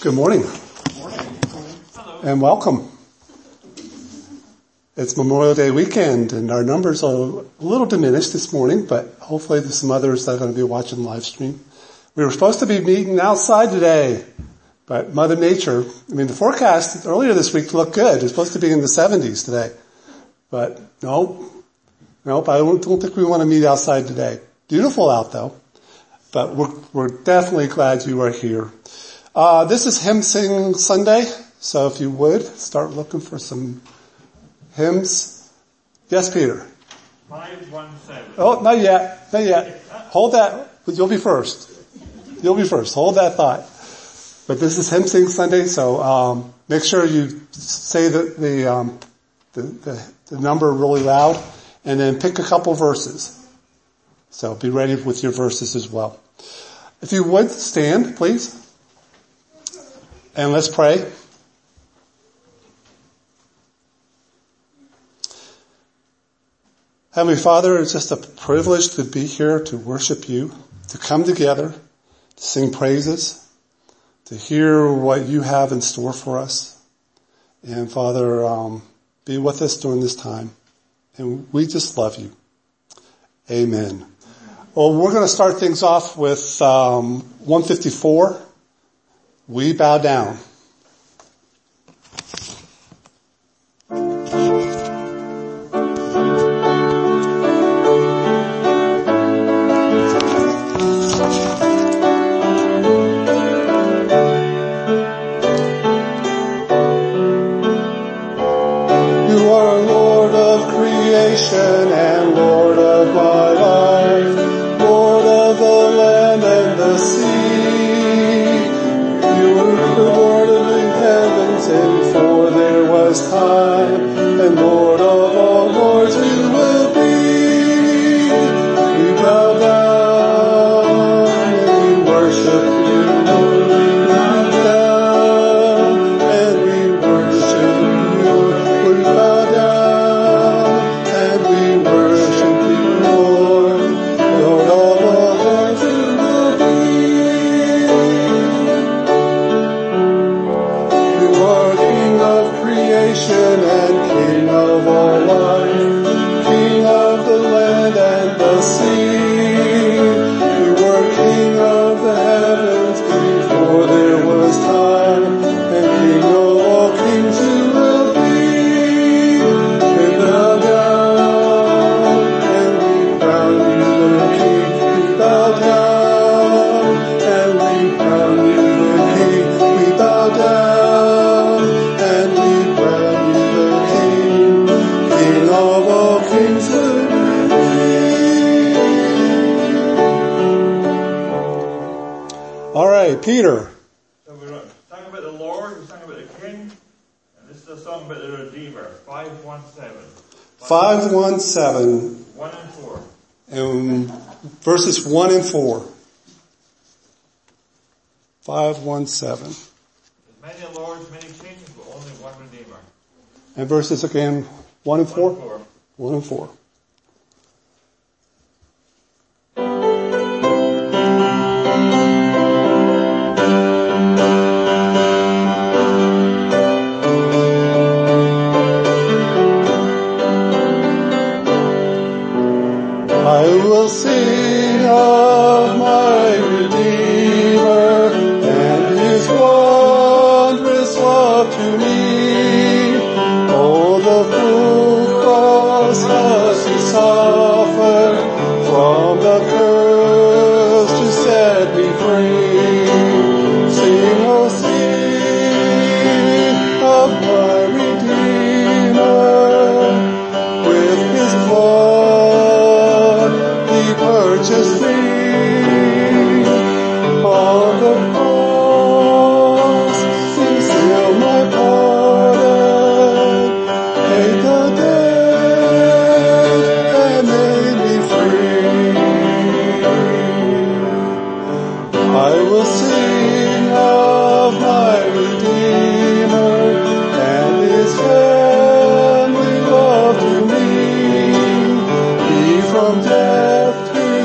Good morning. And welcome. It's Memorial Day weekend and our numbers are a little diminished this morning, but hopefully there's some others that are going to be watching live stream. We were supposed to be meeting outside today, but Mother Nature, the forecast earlier this week looked good. It's supposed to be in the 70s today. But nope, I don't think we want to meet outside today. Beautiful out though, but we're definitely glad you are here. This is Hymn Sing Sunday, so if you would, start looking for some hymns. Yes, Peter? 517. Oh, not yet. Hold that. You'll be first. Hold that thought. But this is Hymn Sing Sunday, so make sure you say the number really loud, and then pick a couple verses. So be ready with your verses as well. If you would, stand, please. And let's pray. Heavenly Father, it's just a privilege to be here to worship you, to come together, to sing praises, to hear what you have in store for us. And Father, be with us during this time. And we just love you. Amen. Well, we're going to start things off with 154. We bow down. Peter. So we sang about the Lord, we sang about the King, and this is a song about the Redeemer, 517. 517. 1 and 4. And verses 1 and 4. 517. There's many Lords, many Kings, but only one Redeemer. And verses again, 1 and 4? 1 and 4. 1 and 4.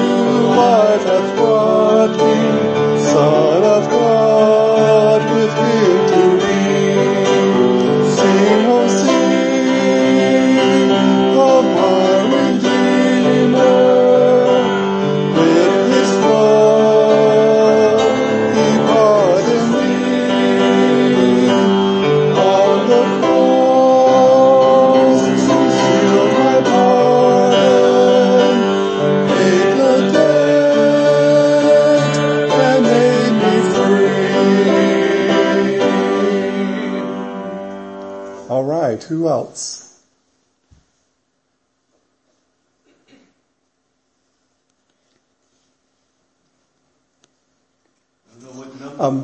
Son of God with him. else? I don't know what number.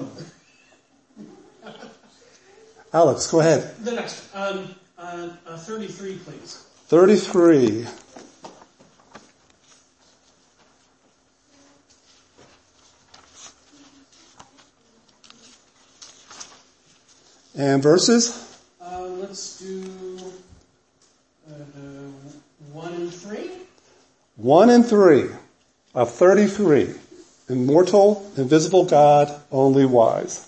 Alex, go ahead. The next, 33, please. 33. And verses? Let's do 1 and 3. 1 and 3 of 33. Immortal, invisible God, only wise.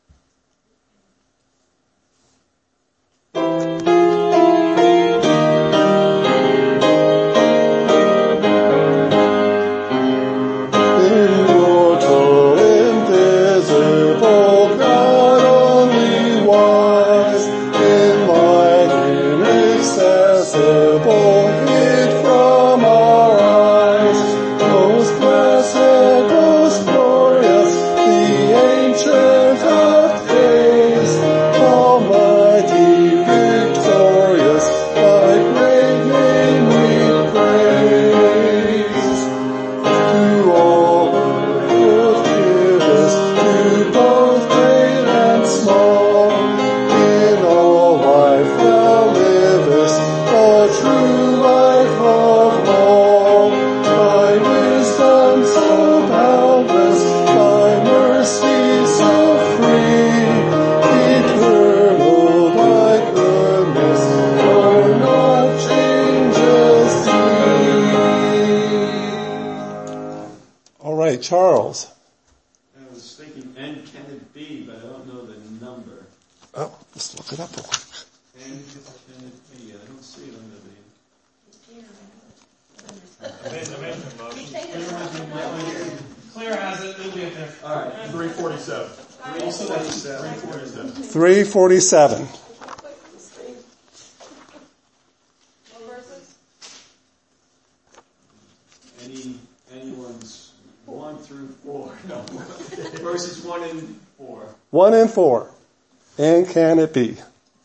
Charles. I was thinking, and can it be, but I don't know the number. Oh, let's look it up. And can it be? I don't see it under the... Claire has it. It'll be up there. All right. 347. 347. 347. Anyone's 1 through 4. No. Verses 1 and 4. 1 and 4. And can it be?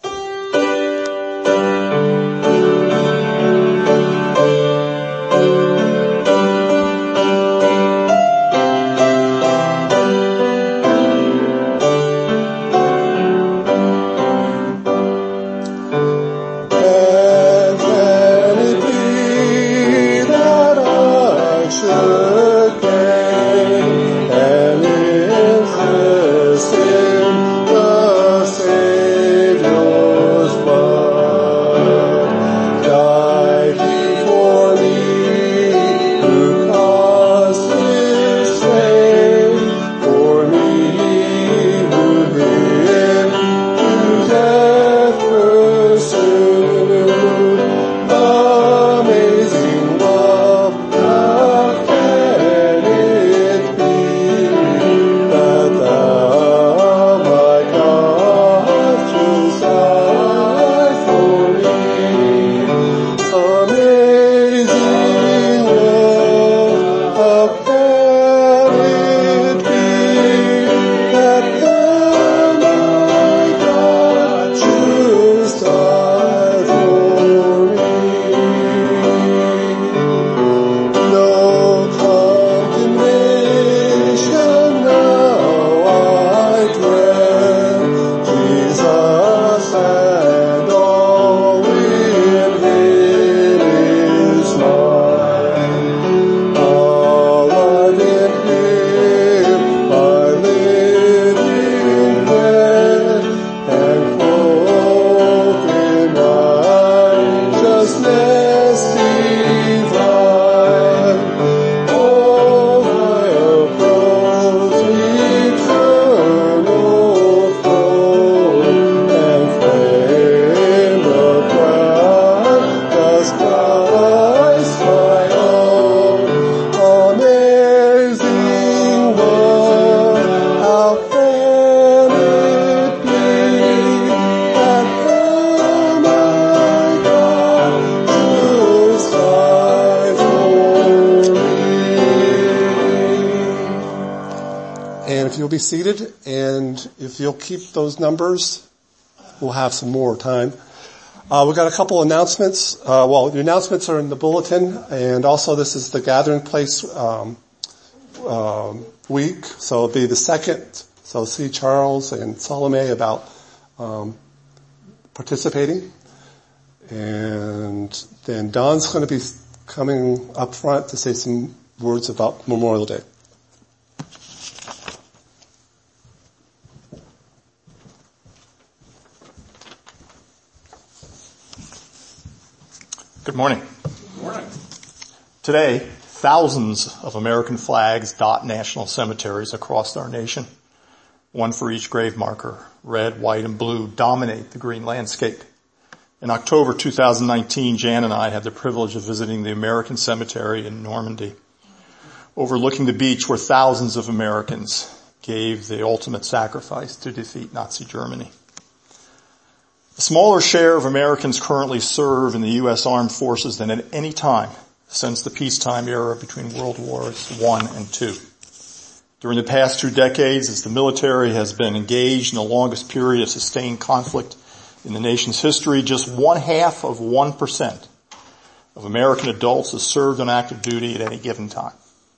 Be seated, and if you'll keep those numbers, we'll have some more time. We've got a couple announcements. The announcements are in the bulletin, and also this is the gathering place week, so it'll be the 2nd. So see Charles and Salome about participating. And then Don's going to be coming up front to say some words about Memorial Day. Good morning. Good morning. Today, thousands of American flags dot national cemeteries across our nation. One for each grave marker. Red, white, and blue dominate the green landscape. In October 2019, Jan and I had the privilege of visiting the American Cemetery in Normandy, overlooking the beach where thousands of Americans gave the ultimate sacrifice to defeat Nazi Germany. A smaller share of Americans currently serve in the U.S. Armed Forces than at any time since the peacetime era between World Wars I and II. During the past 2 decades, as the military has been engaged in the longest period of sustained conflict in the nation's history, just 0.5% of American adults has served on active duty at any given time.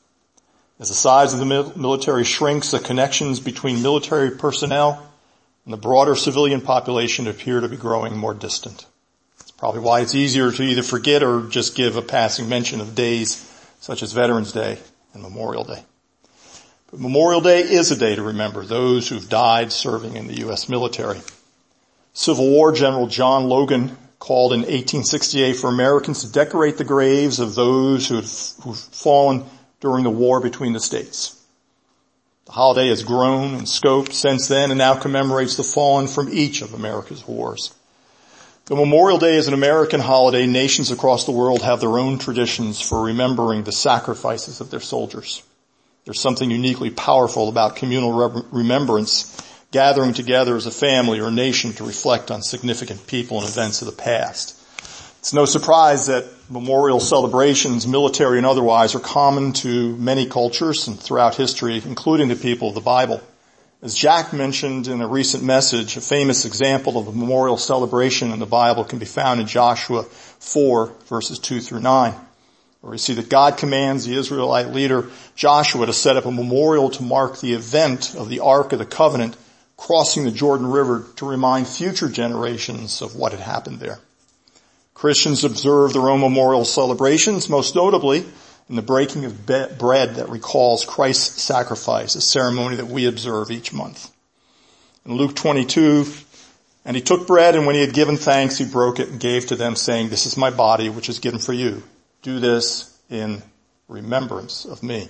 As the size of the military shrinks, the connections between military personnel and the broader civilian population appear to be growing more distant. It's probably why it's easier to either forget or just give a passing mention of days such as Veterans Day and Memorial Day. But Memorial Day is a day to remember those who've died serving in the U.S. military. Civil War General John Logan called in 1868 for Americans to decorate the graves of those who've fallen during the war between the states. The holiday has grown in scope since then and now commemorates the fallen from each of America's wars. Though Memorial Day is an American holiday, nations across the world have their own traditions for remembering the sacrifices of their soldiers. There's something uniquely powerful about communal remembrance, gathering together as a family or a nation to reflect on significant people and events of the past. It's no surprise that memorial celebrations, military and otherwise, are common to many cultures and throughout history, including the people of the Bible. As Jack mentioned in a recent message, a famous example of a memorial celebration in the Bible can be found in Joshua 4, verses 2 through 9, where we see that God commands the Israelite leader Joshua to set up a memorial to mark the event of the Ark of the Covenant crossing the Jordan River to remind future generations of what had happened there. Christians observe their own memorial celebrations, most notably in the breaking of bread that recalls Christ's sacrifice, a ceremony that we observe each month. In Luke 22, and he took bread, and when he had given thanks, he broke it and gave to them, saying, "This is my body, which is given for you. Do this in remembrance of me."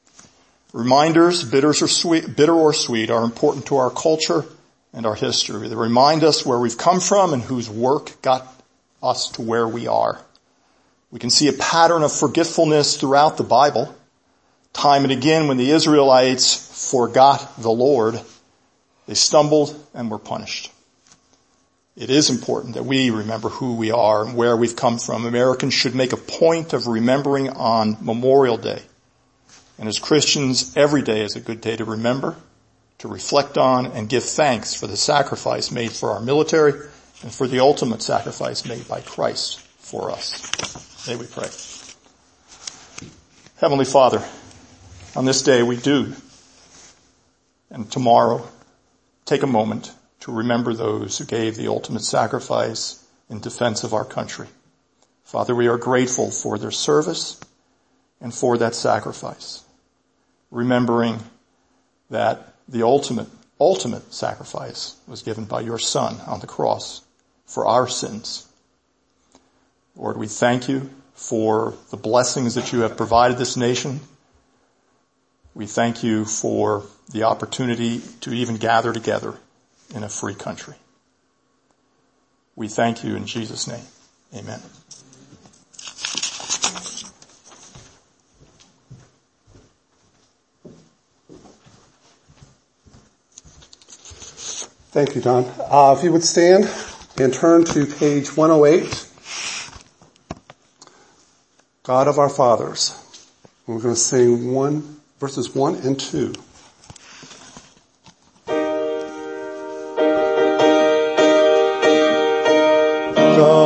Reminders, bitter or sweet, are important to our culture and our history. They remind us where we've come from and whose work got us to where we are. We can see a pattern of forgetfulness throughout the Bible. Time and again, when the Israelites forgot the Lord, they stumbled and were punished. It is important that we remember who we are and where we've come from. Americans should make a point of remembering on Memorial Day. And as Christians, every day is a good day to remember, to reflect on, and give thanks for the sacrifice made for our military and for the ultimate sacrifice made by Christ for us. May we pray. Heavenly Father, on this day we do, and tomorrow, take a moment to remember those who gave the ultimate sacrifice in defense of our country. Father, we are grateful for their service and for that sacrifice, remembering that the ultimate sacrifice was given by your Son on the cross for our sins. Lord, we thank you for the blessings that you have provided this nation. We thank you for the opportunity to even gather together in a free country. We thank you in Jesus' name. Amen. Thank you, Don. If you would stand and turn to page 108, God of our Fathers. We're going to sing verses 1 and 2. God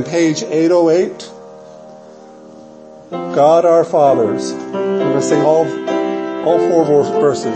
and page 808. God our Fathers. I'm going to sing all 4 verses.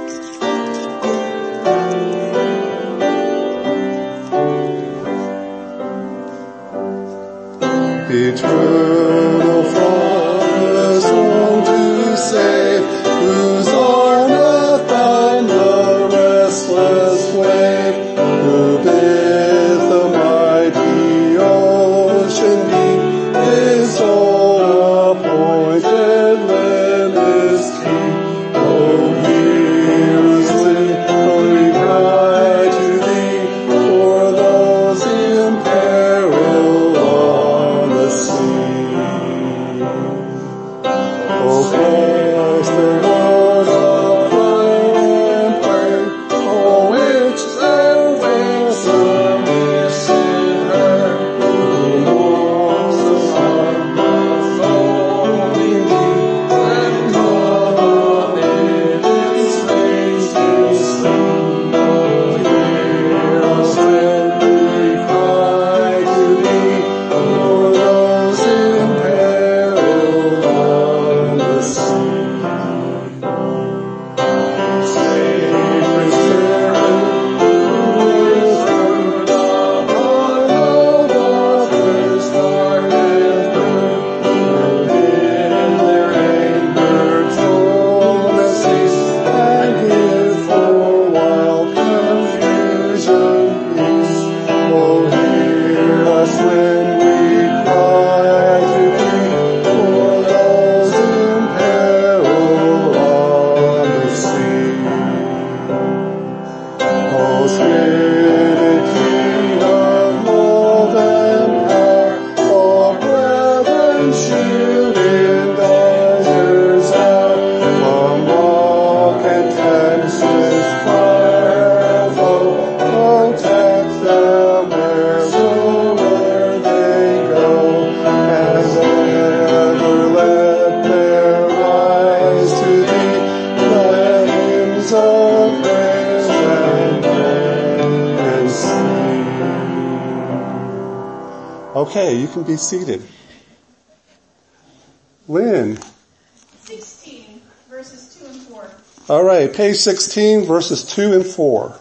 Eternal Father, song to save, whose arm hath bound the restless wave, who bids the mighty ocean deep his own appointed limits keep. Oh, hear us when we cry to thee, for those in peril on the sea. Oh, bless the Lord of fire and prayer, oh, which their wisdom is in her, who walks upon the foaming deep, and calm in its waves to sleep. Oh, hear us when we cry to thee, for those in peril on the sea. Sacred Spirit, who is heard upon the waters dark and blue, and in their anger trouble the seas, and give for wild confusion peace. Oh, hear us when we cry to thee, for those in peril on the sea. O Trinity of love and power, all brethren shield in dangers out, from rock and tempest, fire and foe, protect them wheresoever they go, and ever let there rise to thee the hymns of praise and sing. Okay, you can be seated. Lynn. 16, verses 2 and 4. All right, page 16, verses 2 and 4.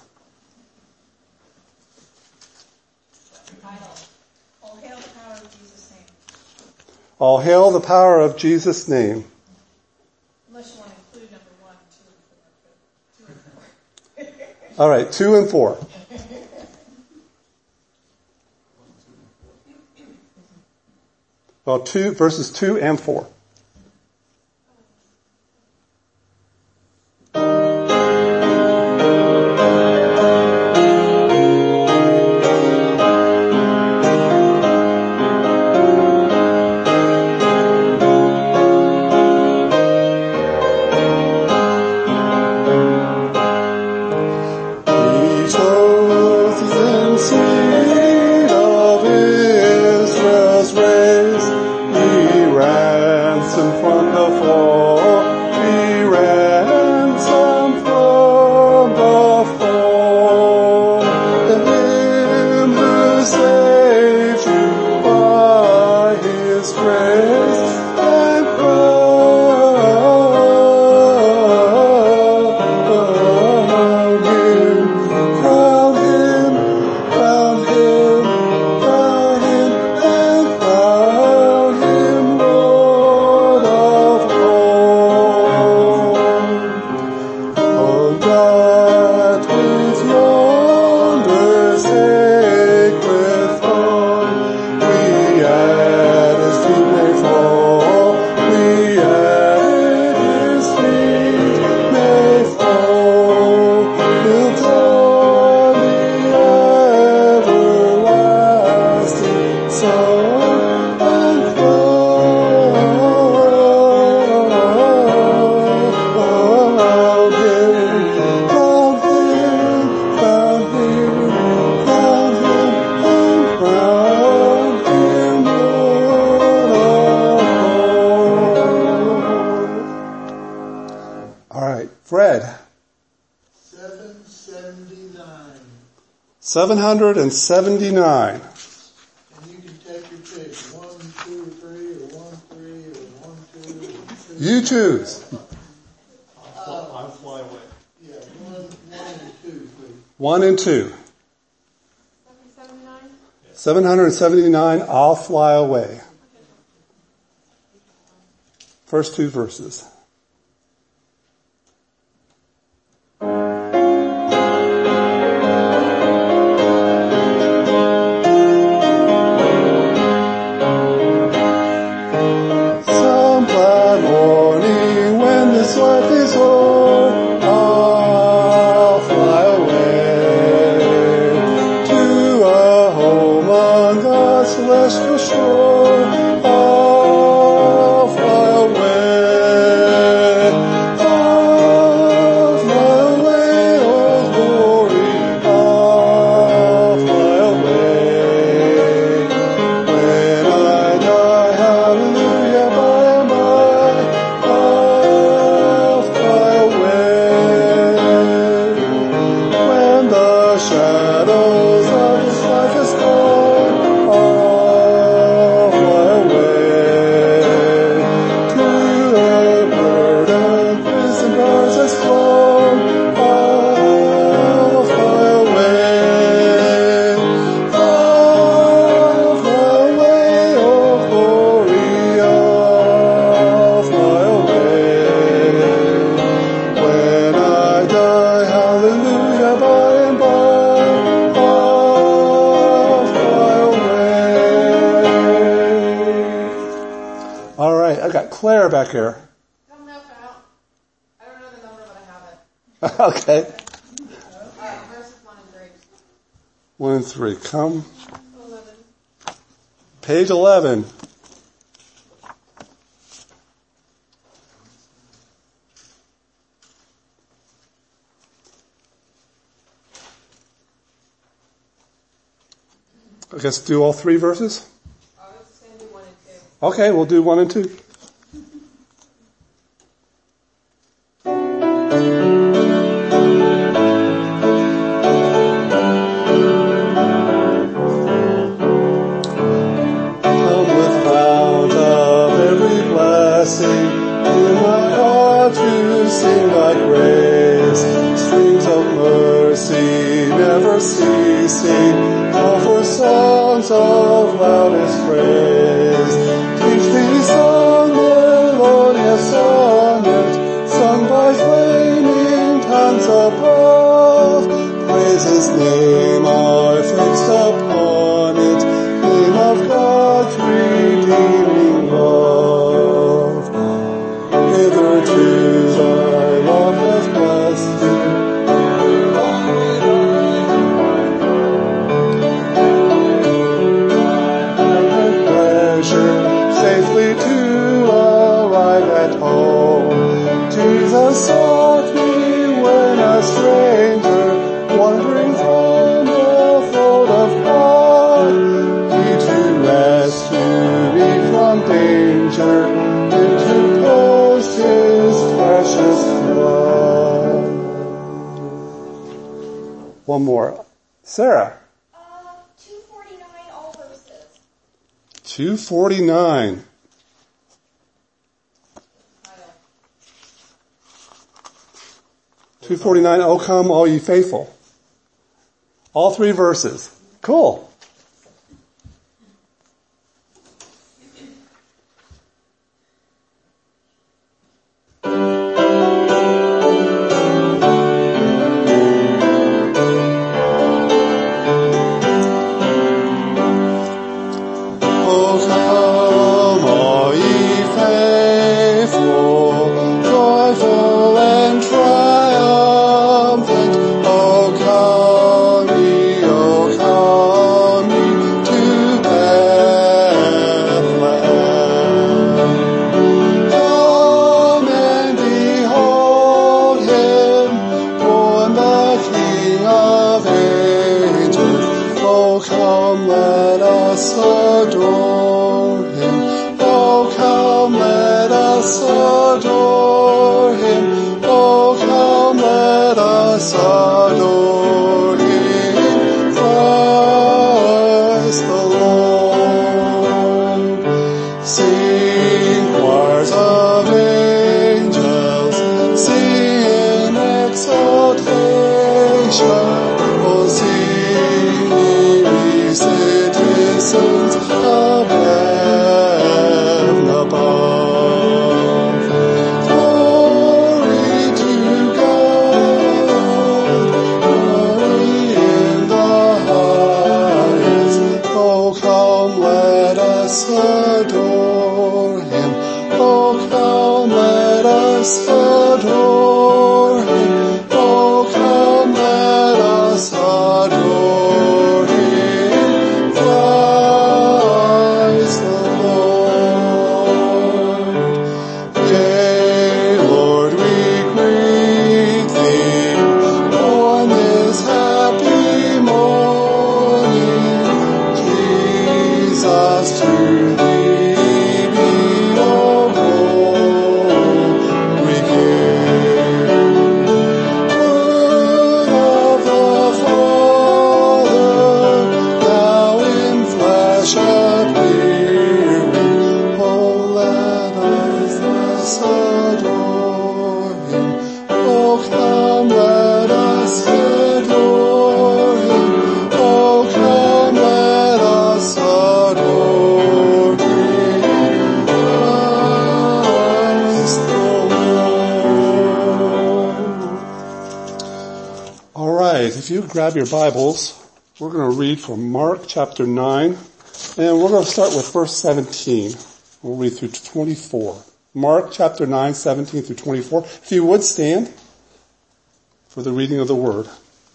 Title, All Hail the Power of Jesus' Name. All hail the power of Jesus' name. Unless you want to include number 1, 2, and 4. 2 and 4. All right, 2 and 4. Well, verses 2 and 4. Fred. 779. 779. And you can take You choose. I'll fly away. Yeah, 1 and 2, please. 1 and 2. 779? 779, I'll fly away. First 2 verses. Some glad morning when this life is o'er, I'll fly away to a home on God's celestial shore. I'll fly away. I'll fly away, oh glory. I'll fly away. When I die, hallelujah, by and by, I'll fly away. When the shadows of this life is gone, I'll fly away to a burdened prison bars as gone. I'll fly away. I'll fly away, oh glory, I'll fly away. When I die, hallelujah, by and by, I'll fly away. All right, I got Claire back here. Don't know if I don't know the number, but I have it. Okay. Verses 1 and 3. 1 and 3. Come. 11. Page 11. I guess do all 3 verses? I was just going to do 1 and 2. Okay, we'll do 1 and 2. Come with fount of every blessing, in my heart to sing thy grace. Streams of mercy never ceasing, offer songs of loudest praise. Teach me some melodious sonnet, sung by flaming tongues above. Praise his name, I fixed upon it, name of God's redeeming love. Hitherto thy love has blessed me. Pleasure safely to arrive at home. Jesus sought me when a stranger, wandering from the fold of God. He to rescue me from danger, did to post his precious blood. One more. Sarah. 249, all verses. 249. Title. 249, O come, all ye faithful. All 3 verses. Cool. O come, all ye faithful, joyful and triumphant. O come ye to Bethlehem. Come and behold him, born the King of ages. O come, let us adore him. Oh, come, let us adore him. Oh, come, let us adore him. Christ the Lord. Sing choirs of saints of heaven above. Glory to God, glory in the highest. Oh, come, let us adore him. Oh, come, let us adore him. Oh, come, let us adore him. Christ the Lord. Yea, Lord, we greet thee on this happy morning. Jesus, to thee be all glory given. Word of the Father, now in flesh appearing. Oh, let us thus adore him. Oh, come, let us adore him. Oh, come, let us adore him. Christ the Lord. All right, if you grab your Bibles, we're going to read from Mark chapter 9, and we're going to start with verse 17. We'll read through 24. Mark chapter 9, 17 through 24. If you would stand for the reading of the word.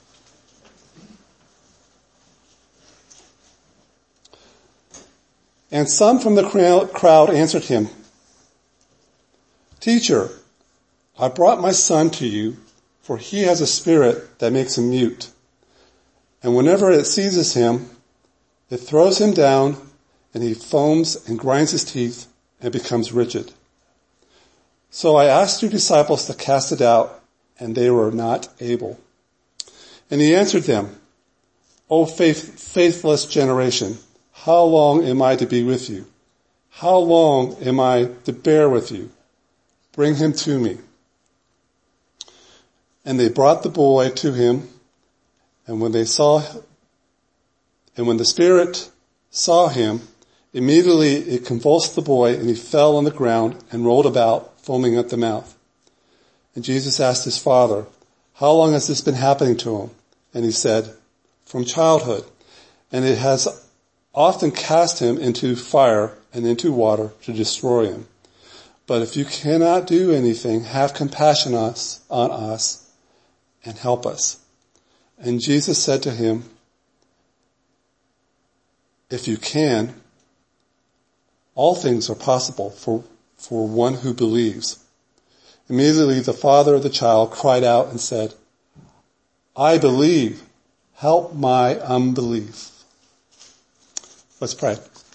And some from the crowd answered him, Teacher, I brought my son to you, for he has a spirit that makes him mute. And whenever it seizes him, it throws him down, and he foams and grinds his teeth and becomes rigid. So I asked your disciples to cast it out, and they were not able. And he answered them, O faithless generation, how long am I to be with you? How long am I to bear with you? Bring him to me. And they brought the boy to him, and when the spirit saw him, immediately it convulsed the boy, and he fell on the ground and rolled about, foaming at the mouth. And Jesus asked his father, How long has this been happening to him? And he said, From childhood. And it has often cast him into fire and into water to destroy him. But if you cannot do anything, have compassion on us and help us. And Jesus said to him, If you can, all things are possible for one who believes. Immediately the father of the child cried out and said, I believe, help my unbelief. Let's pray.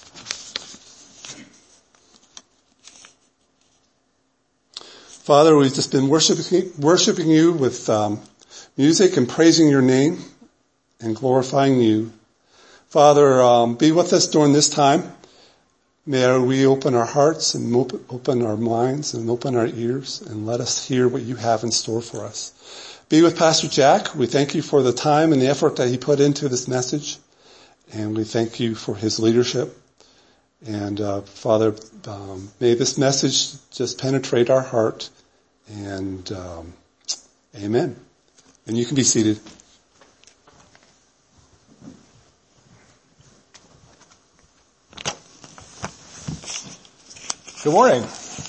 Father, we've just been worshiping you with music and praising your name and glorifying you. Father, be with us during this time. May we open our hearts and open our minds and open our ears and let us hear what you have in store for us. Be with Pastor Jack. We thank you for the time and the effort that he put into this message. And we thank you for his leadership. And Father, may this message just penetrate our heart. And amen. And you can be seated. Good morning.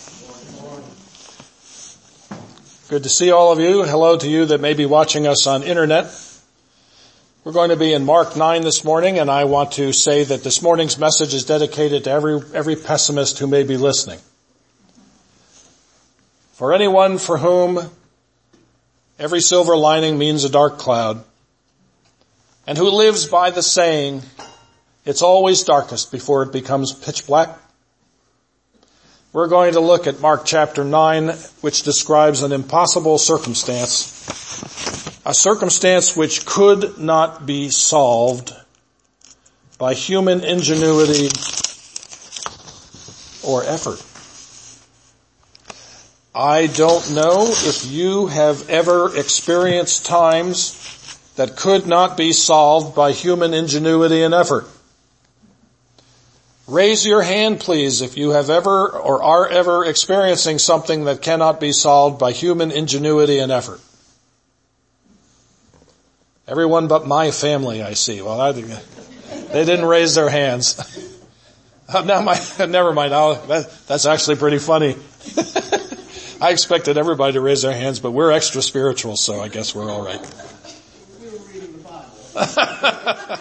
Good to see all of you. Hello to you that may be watching us on internet. We're going to be in Mark 9 this morning, and I want to say that this morning's message is dedicated to every pessimist who may be listening. For anyone for whom every silver lining means a dark cloud, and who lives by the saying, it's always darkest before it becomes pitch black, we're going to look at Mark chapter 9, which describes an impossible circumstance, a circumstance which could not be solved by human ingenuity or effort. I don't know if you have ever experienced times that could not be solved by human ingenuity and effort. Raise your hand, please, if you have ever or are ever experiencing something that cannot be solved by human ingenuity and effort. Everyone but my family, I see. Well, they didn't raise their hands. Never mind. That's actually pretty funny. I expected everybody to raise their hands, but we're extra spiritual, so I guess we're all right. We were reading the Bible.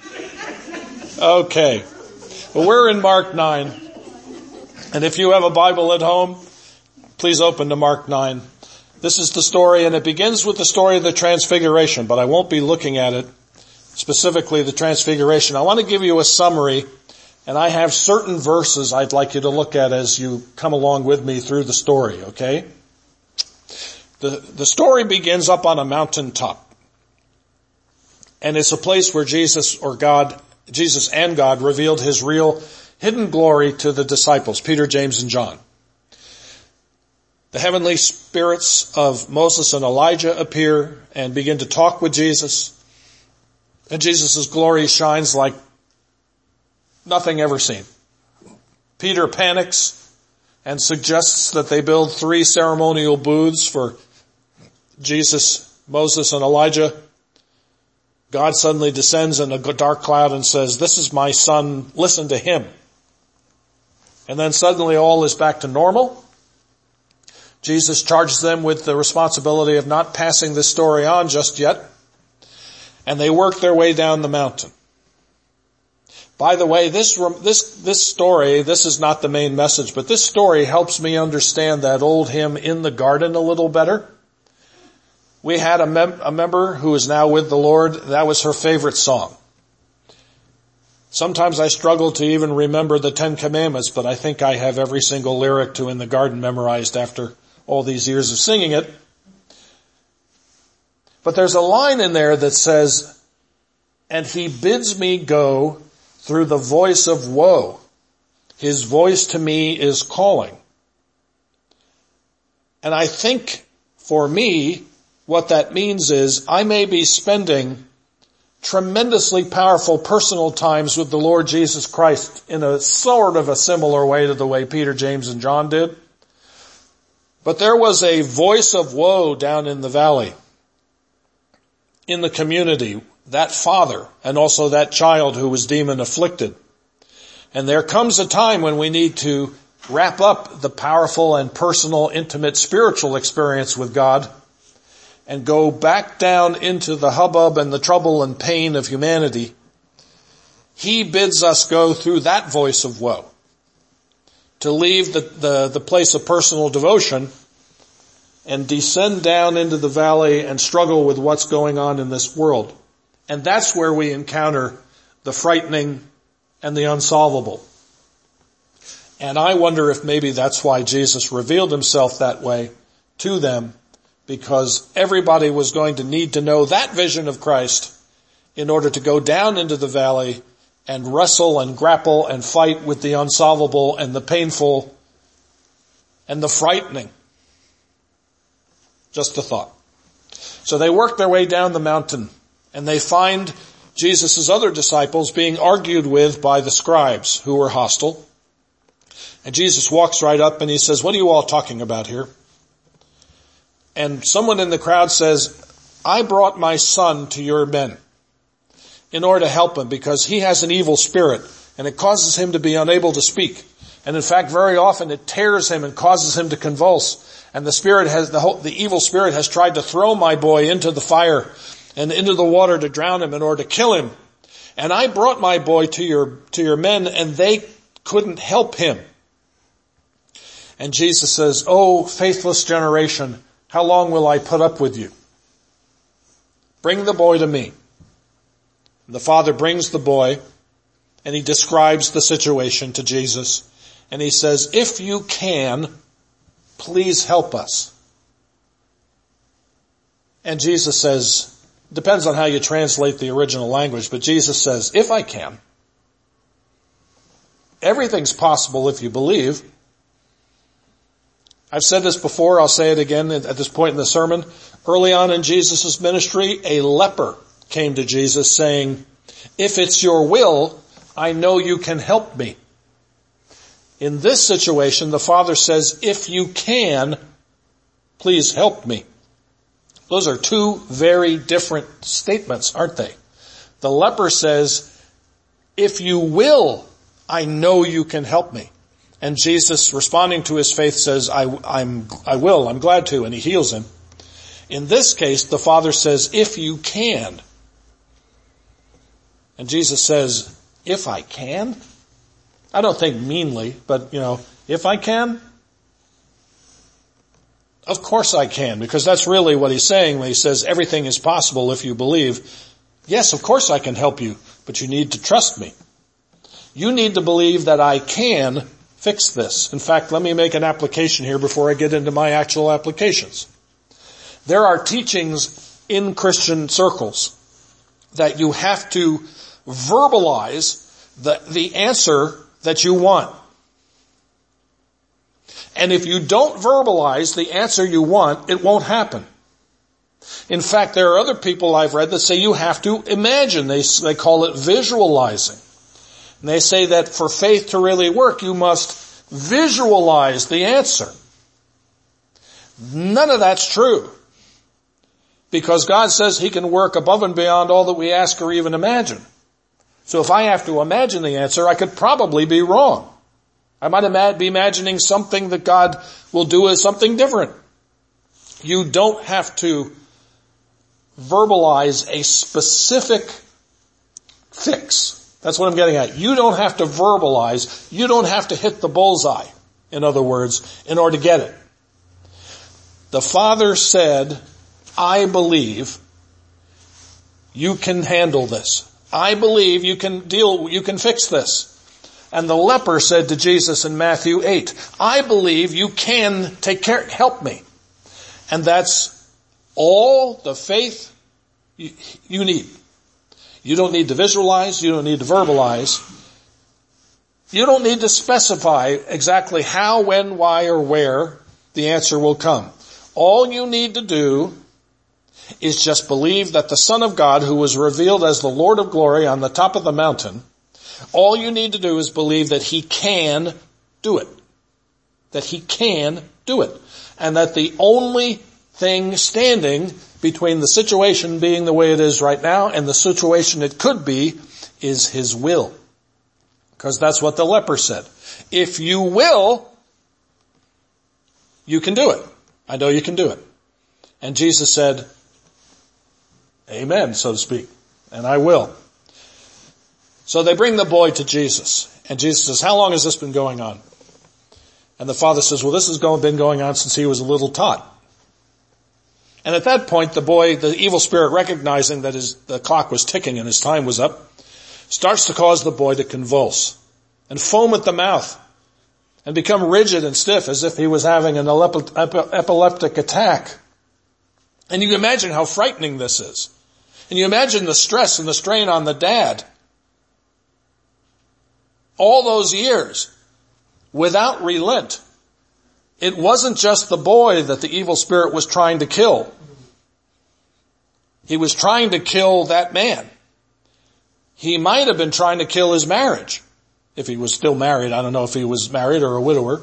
Okay. Well, we're in Mark 9. And if you have a Bible at home, please open to Mark 9. This is the story, and it begins with the story of the Transfiguration, but I won't be looking at it, specifically the Transfiguration. I want to give you a summary, and I have certain verses I'd like you to look at as you come along with me through the story, okay? The story begins up on a mountaintop, and it's a place where Jesus and God revealed his real hidden glory to the disciples, Peter, James, and John. The heavenly spirits of Moses and Elijah appear and begin to talk with Jesus. And Jesus' glory shines like nothing ever seen. Peter panics and suggests that they build 3 ceremonial booths for Jesus, Moses, and Elijah. God suddenly descends in a dark cloud and says, "This is my son, listen to him." And then suddenly all is back to normal. Jesus charges them with the responsibility of not passing this story on just yet. And they work their way down the mountain. By the way, this story, this is not the main message, but this story helps me understand that old hymn, "In the Garden," a little better. We had a member who is now with the Lord. That was her favorite song. Sometimes I struggle to even remember the 10 Commandments, but I think I have every single lyric to "In the Garden" memorized after all these years of singing it. But there's a line in there that says, "And he bids me go through the voice of woe. His voice to me is calling." And I think for me, what that means is I may be spending tremendously powerful personal times with the Lord Jesus Christ in a sort of a similar way to the way Peter, James, and John did. But there was a voice of woe down in the valley, in the community, that father and also that child who was demon afflicted. And there comes a time when we need to wrap up the powerful and personal, intimate spiritual experience with God and go back down into the hubbub and the trouble and pain of humanity. He bids us go through that voice of woe, to leave the place of personal devotion and descend down into the valley and struggle with what's going on in this world. And that's where we encounter the frightening and the unsolvable. And I wonder if maybe that's why Jesus revealed himself that way to them, because everybody was going to need to know that vision of Christ in order to go down into the valley and wrestle and grapple and fight with the unsolvable and the painful and the frightening. Just a thought. So they work their way down the mountain and they find Jesus' other disciples being argued with by the scribes who were hostile. And Jesus walks right up and he says, "What are you all talking about here?" And someone in the crowd says, "I brought my son to your men in order to help him because he has an evil spirit and it causes him to be unable to speak. And in fact, very often it tears him and causes him to convulse. And the evil spirit has tried to throw my boy into the fire and into the water to drown him in order to kill him. And I brought my boy to your men and they couldn't help him." And Jesus says, "Oh, faithless generation, how long will I put up with you? Bring the boy to me." And the father brings the boy and he describes the situation to Jesus. And he says, "If you can, please help us." And Jesus says, depends on how you translate the original language, but Jesus says, "If I can." Everything's possible if you believe. I've said this before, I'll say it again at this point in the sermon. Early on in Jesus' ministry, a leper came to Jesus saying, "If it's your will, I know you can help me." In this situation, the Father says, if you can, please help me. Those are two very different statements, aren't they? The leper says, if you will, I know you can help me. And Jesus, responding to his faith, says, I will, I'm glad to, and he heals him. In this case, the Father says, if you can. And Jesus says, if I can? I don't think meanly, but if I can? Of course I can, because that's really what he's saying when he says everything is possible if you believe. Yes, of course I can help you, but you need to trust me. You need to believe that I can fix this. In fact, let me make an application here before I get into my actual applications. There are teachings in Christian circles that you have to verbalize the answer that you want. And if you don't verbalize the answer you want, it won't happen. In fact, there are other people I've read that say you have to imagine. They call it visualizing. And they say that for faith to really work, you must visualize the answer. None of that's true. Because God says he can work above and beyond all that we ask or even imagine. So if I have to imagine the answer, I could probably be wrong. I might be imagining something that God will do as something different. You don't have to verbalize a specific fix. That's what I'm getting at. You don't have to verbalize. You don't have to hit the bullseye, in other words, in order to get it. The Father said, I believe you can handle this. I believe you can fix this. And the leper said to Jesus in Matthew 8, I believe you can help me. And that's all the faith you need. You don't need to visualize. You don't need to verbalize. You don't need to specify exactly how, when, why, or where the answer will come. All you need to do is just believe that the Son of God, who was revealed as the Lord of glory on the top of the mountain, all you need to do is believe that he can do it. That he can do it. And that the only thing standing between the situation being the way it is right now and the situation it could be is his will. Because that's what the leper said. If you will, you can do it. I know you can do it. And Jesus said, amen, so to speak. And I will. So they bring the boy to Jesus. And Jesus says, how long has this been going on? And the father says, well, this has been going on since he was a little tot. And at that point, the boy, the evil spirit, recognizing that the clock was ticking and his time was up, starts to cause the boy to convulse and foam at the mouth and become rigid and stiff as if he was having an epileptic attack. And you can imagine how frightening this is. And you imagine the stress and the strain on the dad. All those years, without relent. It wasn't just the boy that the evil spirit was trying to kill. He was trying to kill that man. He might have been trying to kill his marriage. If he was still married. I don't know if he was married or a widower.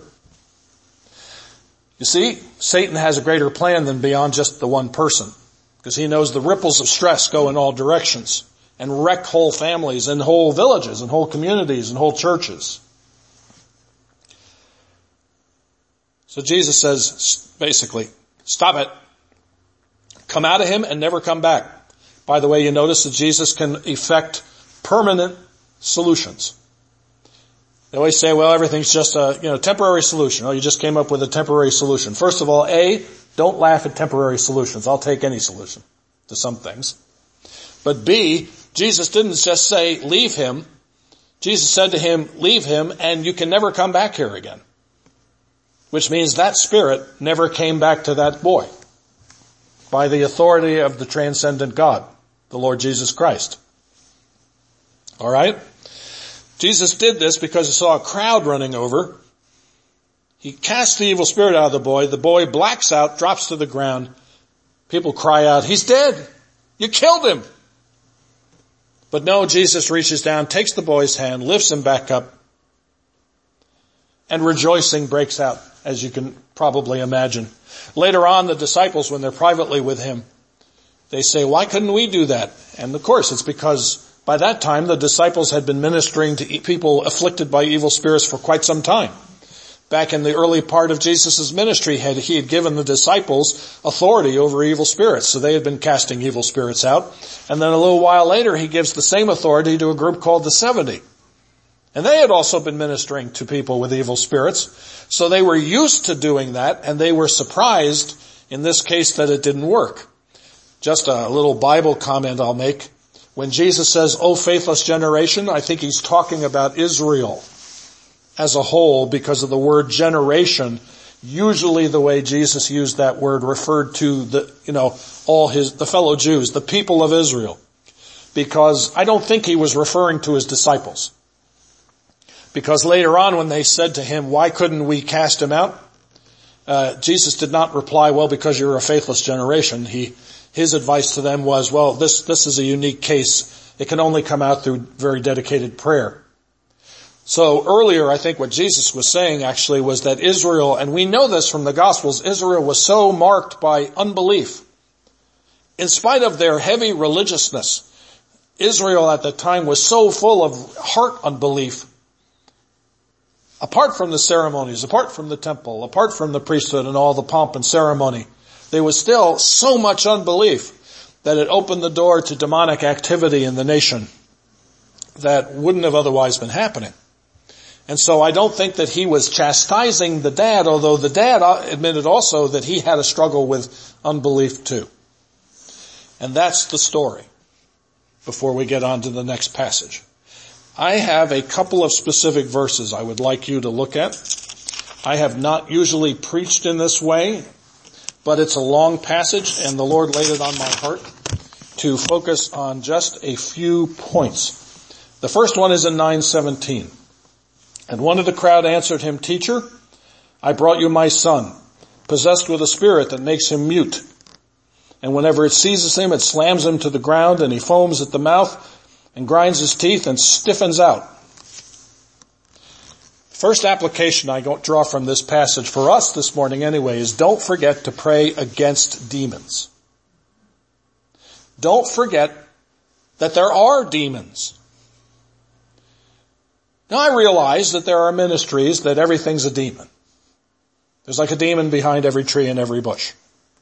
You see, Satan has a greater plan than beyond just the one person. Because he knows the ripples of stress go in all directions and wreck whole families and whole villages and whole communities and whole churches. So Jesus says, basically, stop it. Come out of him and never come back. By the way, you notice that Jesus can effect permanent solutions. They always say, well, everything's just a, temporary solution. Oh, you just came up with a temporary solution. First of all, don't laugh at temporary solutions. I'll take any solution to some things. But B, Jesus didn't just say, leave him. Jesus said to him, leave him and you can never come back here again. Which means that spirit never came back to that boy by the authority of the transcendent God, the Lord Jesus Christ. All right? Jesus did this because he saw a crowd running over. He cast the evil spirit out of the boy. The boy blacks out, drops to the ground. People cry out, he's dead. You killed him. But no, Jesus reaches down, takes the boy's hand, lifts him back up, and rejoicing breaks out, as you can probably imagine. Later on, the disciples, when they're privately with him, they say, why couldn't we do that? And of course, it's because by that time, the disciples had been ministering to people afflicted by evil spirits for quite some time. Back in the early part of Jesus' ministry, he had given the disciples authority over evil spirits. So they had been casting evil spirits out. And then a little while later, he gives the same authority to a group called the 70. And they had also been ministering to people with evil spirits. So they were used to doing that, and they were surprised in this case that it didn't work. Just a little Bible comment I'll make. When Jesus says, "O faithless generation," I think he's talking about Israel as a whole, because of the word generation. Usually the way Jesus used that word referred to the fellow Jews, the people of Israel. Because I don't think he was referring to his disciples. Because later on when they said to him, why couldn't we cast him out? Jesus did not reply, well, because you're a faithless generation. His advice to them was, well, this is a unique case. It can only come out through very dedicated prayer. So earlier, I think what Jesus was saying actually was that Israel, and we know this from the Gospels, Israel was so marked by unbelief. In spite of their heavy religiousness, Israel at the time was so full of heart unbelief. Apart from the ceremonies, apart from the temple, apart from the priesthood and all the pomp and ceremony, there was still so much unbelief that it opened the door to demonic activity in the nation that wouldn't have otherwise been happening. And so I don't think that he was chastising the dad, although the dad admitted also that he had a struggle with unbelief too. And that's the story before we get on to the next passage. I have a couple of specific verses I would like you to look at. I have not usually preached in this way, but it's a long passage and the Lord laid it on my heart to focus on just a few points. The first one is in 9:17. And one of the crowd answered him, "Teacher, I brought you my son, possessed with a spirit that makes him mute. And whenever it seizes him, it slams him to the ground, and he foams at the mouth and grinds his teeth and stiffens out." First application I draw from this passage for us this morning anyway is don't forget to pray against demons. Don't forget that there are demons. Now I realize that there are ministries that everything's a demon. There's like a demon behind every tree and every bush.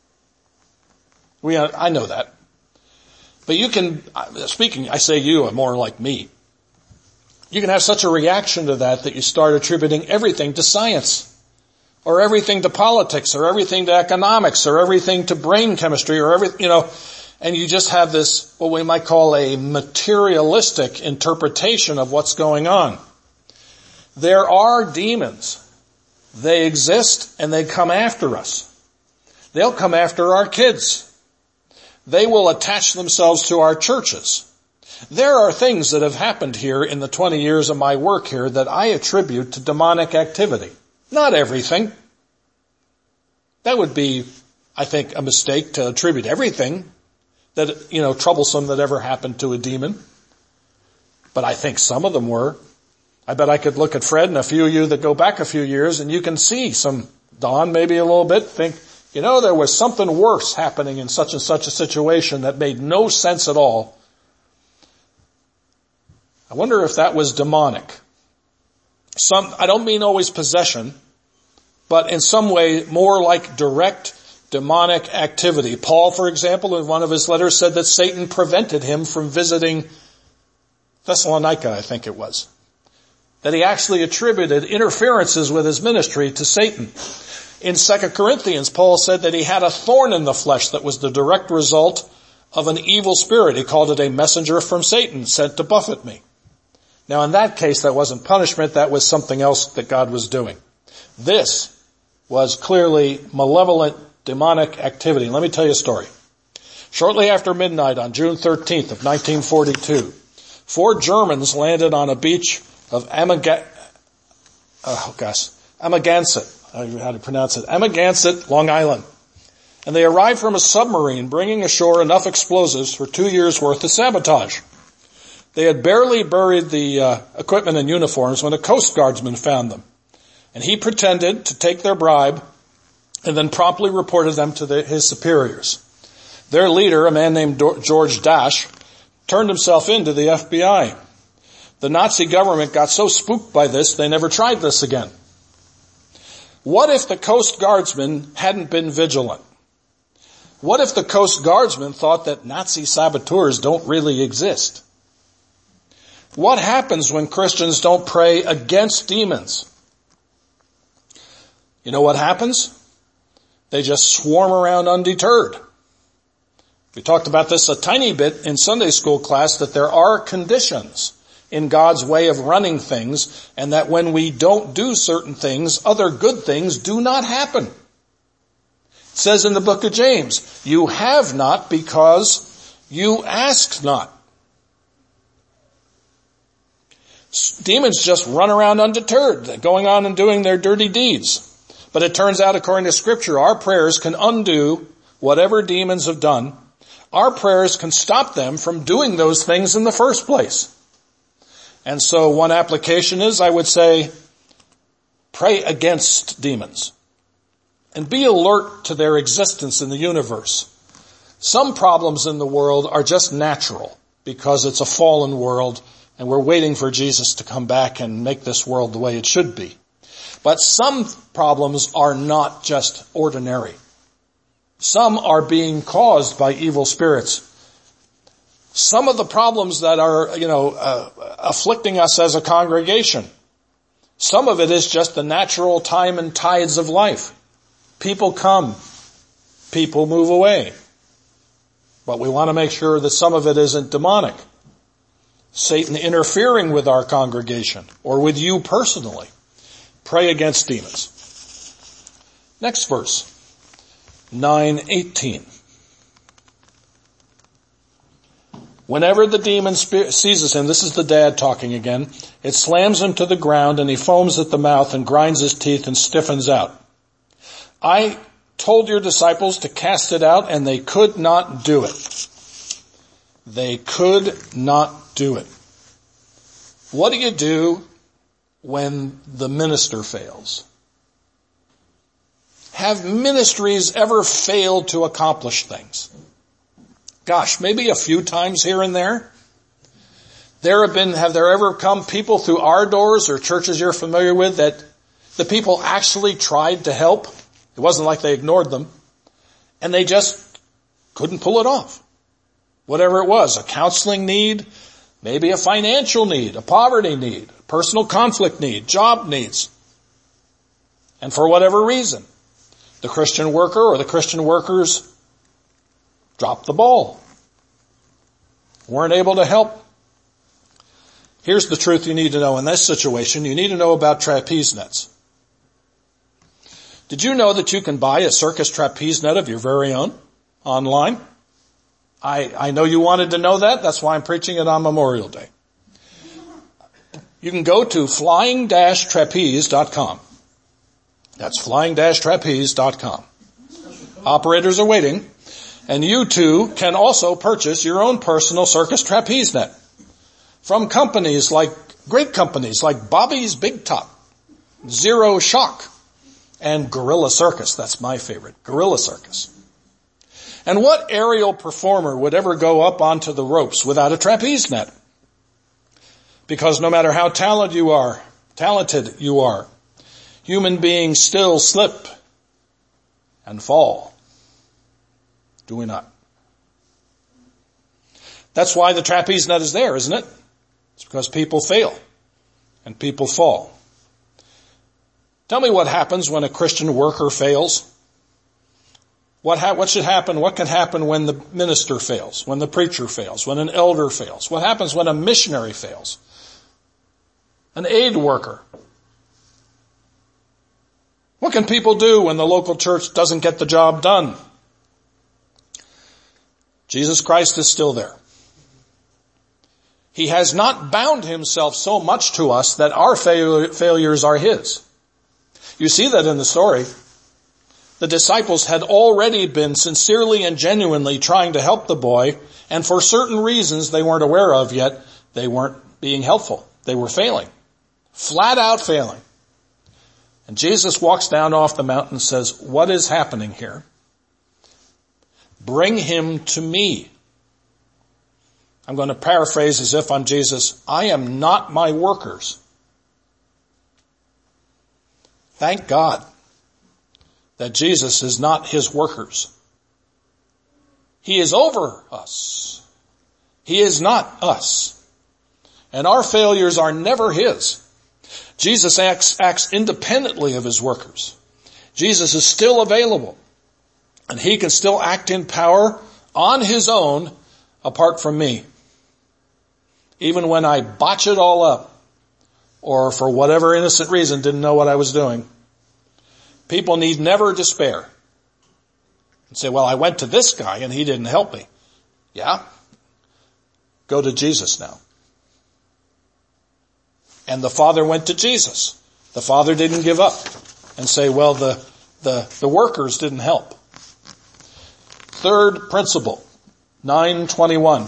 I know that. But you can, I say you, are more like me. You can have such a reaction to that you start attributing everything to science, or everything to politics, or everything to economics, or everything to brain chemistry, or and you just have this, what we might call a materialistic interpretation of what's going on. There are demons. They exist and they come after us. They'll come after our kids. They will attach themselves to our churches. There are things that have happened here in the 20 years of my work here that I attribute to demonic activity. Not everything. That would be, I think, a mistake to attribute everything that, troublesome that ever happened to a demon. But I think some of them were. I bet I could look at Fred and a few of you that go back a few years and you can see some, Don maybe a little bit, think, there was something worse happening in such and such a situation that made no sense at all. I wonder if that was demonic. I don't mean always possession, but in some way more like direct demonic activity. Paul, for example, in one of his letters said that Satan prevented him from visiting Thessalonica, I think it was. That he actually attributed interferences with his ministry to Satan. In 2 Corinthians, Paul said that he had a thorn in the flesh that was the direct result of an evil spirit. He called it a messenger from Satan sent to buffet me. Now in that case, that wasn't punishment, that was something else that God was doing. This was clearly malevolent demonic activity. Let me tell you a story. Shortly after midnight on June 13th of 1942, 4 Germans landed on a beach of Amagansett, how to pronounce it, Amagansett, Long Island. And they arrived from a submarine bringing ashore enough explosives for 2 years' worth of sabotage. They had barely buried the equipment and uniforms when a Coast Guardsman found them. And he pretended to take their bribe and then promptly reported them to his superiors. Their leader, a man named George Dasch, turned himself in to the FBI. The Nazi government got so spooked by this, they never tried this again. What if the Coast Guardsmen hadn't been vigilant? What if the Coast Guardsmen thought that Nazi saboteurs don't really exist? What happens when Christians don't pray against demons? You know what happens? They just swarm around undeterred. We talked about this a tiny bit in Sunday school class, that there are conditions in God's way of running things, and that when we don't do certain things, other good things do not happen. It says in the book of James, you have not because you ask not. Demons just run around undeterred, going on and doing their dirty deeds. But it turns out, according to Scripture, our prayers can undo whatever demons have done. Our prayers can stop them from doing those things in the first place. And so one application is, I would say, pray against demons. And be alert to their existence in the universe. Some problems in the world are just natural because it's a fallen world and we're waiting for Jesus to come back and make this world the way it should be. But some problems are not just ordinary. Some are being caused by evil spirits. Some of the problems that are, afflicting us as a congregation, some of it is just the natural time and tides of life. People come, people move away. But we want to make sure that some of it isn't demonic. Satan interfering with our congregation or with you personally. Pray against demons. Next verse, 9:18. Whenever the demon seizes him, this is the dad talking again, it slams him to the ground and he foams at the mouth and grinds his teeth and stiffens out. I told your disciples to cast it out and they could not do it. They could not do it. What do you do when the minister fails? Have ministries ever failed to accomplish things? Gosh, maybe a few times here and there. Have there ever come people through our doors or churches you're familiar with that the people actually tried to help? It wasn't like they ignored them. And they just couldn't pull it off. Whatever it was, a counseling need, maybe a financial need, a poverty need, a personal conflict need, job needs. And for whatever reason, the Christian worker or the Christian workers dropped the ball. Weren't able to help. Here's the truth you need to know in this situation. You need to know about trapeze nets. Did you know that you can buy a circus trapeze net of your very own online? I know you wanted to know that. That's why I'm preaching it on Memorial Day. You can go to flying-trapeze.com. That's flying-trapeze.com. Operators are waiting. And you too can also purchase your own personal circus trapeze net from great companies like Bobby's Big Top, Zero Shock, and Gorilla Circus. That's my favorite, Gorilla Circus. And what aerial performer would ever go up onto the ropes without a trapeze net? Because no matter how talented you are, human beings still slip and fall. Do we not? That's why the trapeze net is there, isn't it? It's because people fail and people fall. Tell me what happens when a Christian worker fails. What should happen? What can happen when the minister fails, when the preacher fails, when an elder fails? What happens when a missionary fails? An aid worker? What can people do when the local church doesn't get the job done? Jesus Christ is still there. He has not bound himself so much to us that our failures are his. You see that in the story. The disciples had already been sincerely and genuinely trying to help the boy, and for certain reasons they weren't aware of yet, they weren't being helpful. They were failing. Flat out failing. And Jesus walks down off the mountain and says, what is happening here? Bring him to me. I'm going to paraphrase as if I'm Jesus. I am not my workers. Thank God that Jesus is not his workers. He is over us. He is not us. And our failures are never his. Jesus acts independently of his workers. Jesus is still available. And he can still act in power on his own apart from me. Even when I botch it all up, or for whatever innocent reason didn't know what I was doing, people need never despair and say, well, I went to this guy and he didn't help me. Yeah? Go to Jesus now. And the Father went to Jesus. The Father didn't give up and say, well, the workers didn't help. Third principle, 9:21.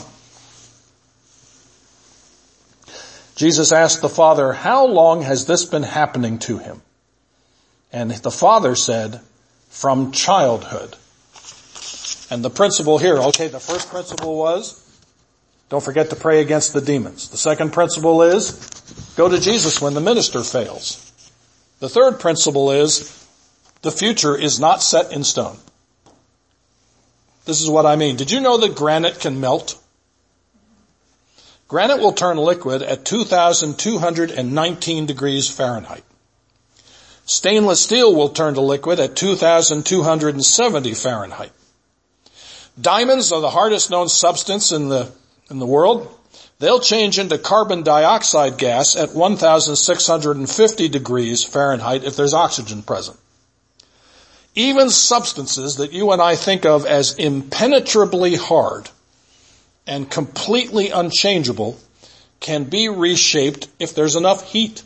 Jesus asked the Father, how long has this been happening to him? And the Father said, from childhood. And the principle here, okay, the first principle was, don't forget to pray against the demons. The second principle is, go to Jesus when the minister fails. The third principle is, the future is not set in stone. This is what I mean. Did you know that granite can melt? Granite will turn liquid at 2,219 degrees Fahrenheit. Stainless steel will turn to liquid at 2,270 Fahrenheit. Diamonds are the hardest known substance in the world. They'll change into carbon dioxide gas at 1,650 degrees Fahrenheit if there's oxygen present. Even substances that you and I think of as impenetrably hard and completely unchangeable can be reshaped if there's enough heat.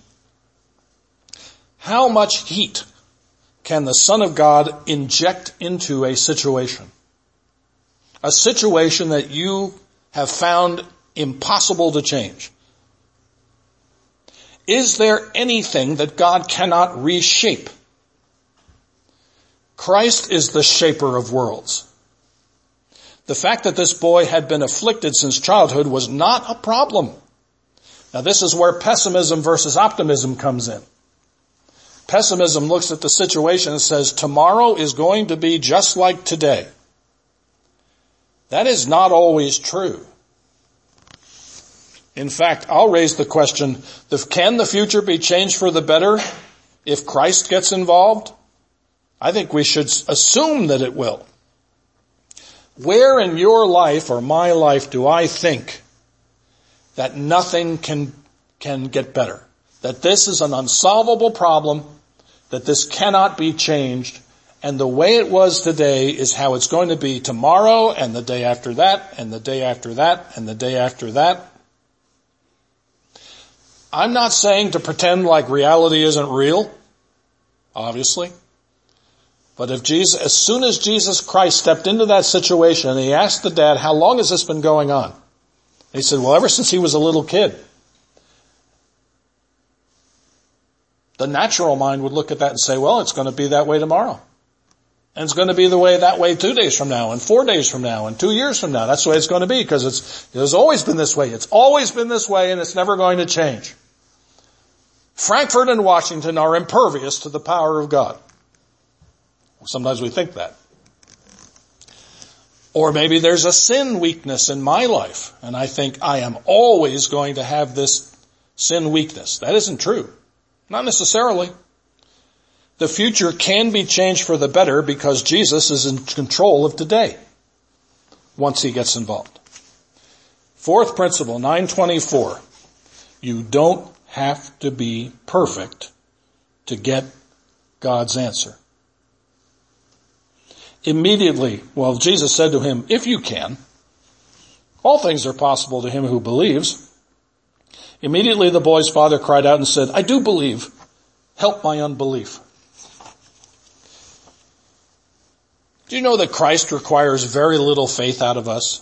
How much heat can the Son of God inject into a situation? A situation that you have found impossible to change. Is there anything that God cannot reshape? Christ is the shaper of worlds. The fact that this boy had been afflicted since childhood was not a problem. Now this is where pessimism versus optimism comes in. Pessimism looks at the situation and says, tomorrow is going to be just like today. That is not always true. In fact, I'll raise the question, can the future be changed for the better if Christ gets involved? I think we should assume that it will. Where in your life or my life do I think that nothing can get better? That this is an unsolvable problem, that this cannot be changed, and the way it was today is how it's going to be tomorrow and the day after that and the day after that and the day after that. I'm not saying to pretend like reality isn't real, obviously. But as soon as Jesus Christ stepped into that situation and he asked the dad, how long has this been going on? And he said, well, ever since he was a little kid. The natural mind would look at that and say, well, it's going to be that way tomorrow. And it's going to be that way 2 days from now and 4 days from now and 2 years from now. That's the way it's going to be because it's always been this way. It's always been this way and it's never going to change. Frankfurt and Washington are impervious to the power of God. Sometimes we think that. Or maybe there's a sin weakness in my life, and I think I am always going to have this sin weakness. That isn't true. Not necessarily. The future can be changed for the better because Jesus is in control of today once he gets involved. Fourth principle, 9:24. You don't have to be perfect to get God's answer. Immediately, Jesus said to him, if you can, all things are possible to him who believes. Immediately the boy's father cried out and said, I do believe. Help my unbelief. Do you know that Christ requires very little faith out of us?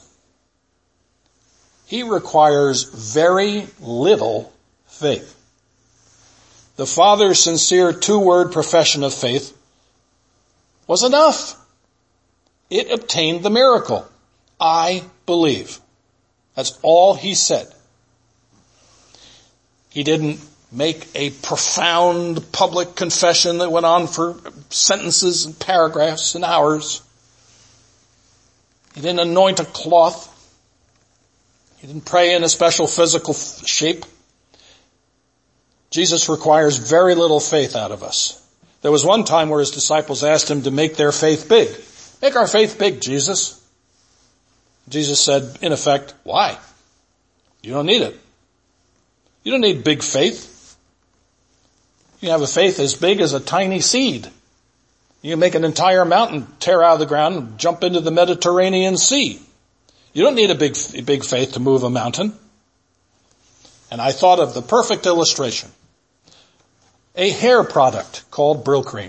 He requires very little faith. the Father's sincere two-word profession of faith was enough. It obtained the miracle. I believe. That's all he said. He didn't make a profound public confession that went on for sentences and paragraphs and hours. He didn't anoint a cloth. He didn't pray in a special physical shape. Jesus requires very little faith out of us. There was one time where his disciples asked him to make their faith big. Make our faith big, Jesus. Jesus said, in effect, why? You don't need it. You don't need big faith. You have a faith as big as a tiny seed. You can make an entire mountain tear out of the ground and jump into the Mediterranean Sea. You don't need a big faith to move a mountain. And I thought of the perfect illustration. A hair product called Brylcreem.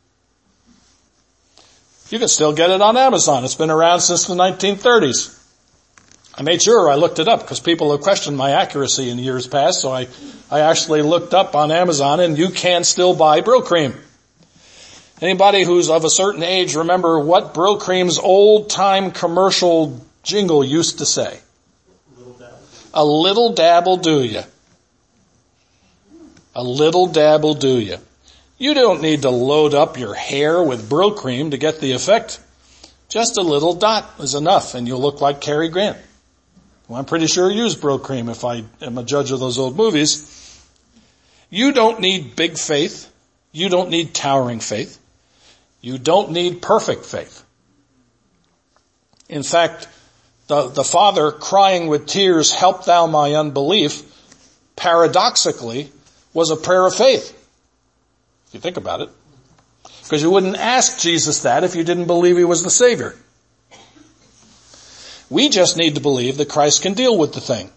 You can still get it on Amazon. It's been around since the 1930s. I made sure I looked it up because people have questioned my accuracy in years past, so I actually looked up on Amazon, and you can still buy Brylcreem. Anybody who's of a certain age remember what Brylcreem's old-time commercial jingle used to say? A little dab will do you. A little dab will do you. You don't need to load up your hair with Brylcreem to get the effect. Just a little dot is enough, and you'll look like Cary Grant. Well, I'm pretty sure you use Brylcreem if I am a judge of those old movies. You don't need big faith. You don't need towering faith. You don't need perfect faith. In fact, the Father crying with tears, help thou my unbelief, paradoxically was a prayer of faith. If you think about it. Because you wouldn't ask Jesus that if you didn't believe he was the Savior. We just need to believe that Christ can deal with the thing.